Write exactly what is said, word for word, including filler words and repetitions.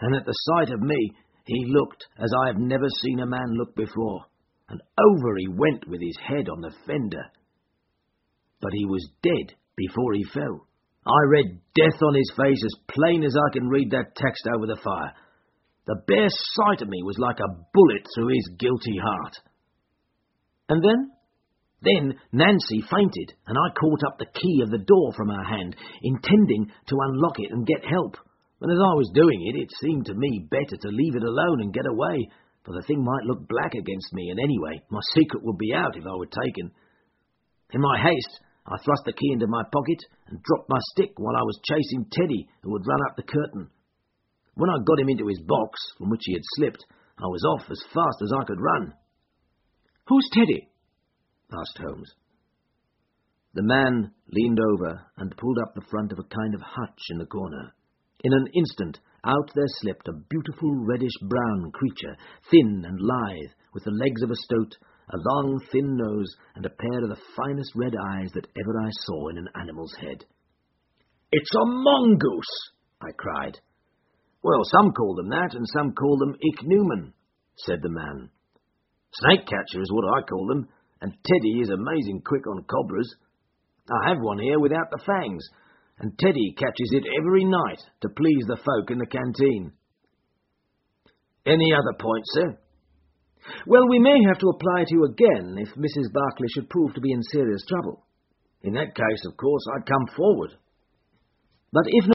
and at the sight of me he looked as I have never seen a man look before, and over he went with his head on the fender. But he was dead before he fell. I read death on his face as plain as I can read that text over the fire. The bare sight of me was like a bullet through his guilty heart. And then? Then Nancy fainted, and I caught up the key of the door from her hand, intending to unlock it and get help. But as I was doing it, it seemed to me better to leave it alone and get away, for the thing might look black against me, and anyway, my secret would be out if I were taken. In my haste, I thrust the key into my pocket and dropped my stick while I was chasing Teddy, who had run up the curtain. When I got him into his box, from which he had slipped, I was off as fast as I could run. "Who's Teddy?" asked Holmes. The man leaned over and pulled up the front of a kind of hutch in the corner. In an instant, out there slipped a beautiful reddish-brown creature, thin and lithe, with the legs of a stoat, a long, thin nose, and a pair of the finest red eyes that ever I saw in an animal's head. "It's a mongoose!" I cried. "Well, some call them that, and some call them ichneumon," said the man. "Snake-catcher is what I call them, and Teddy is amazing quick on cobras. I have one here without the fangs, and Teddy catches it every night to please the folk in the canteen." "Any other point, sir?" "Well, we may have to apply to you again if Missus Barclay should prove to be in serious trouble." "In that case, of course, I'd come forward." "But if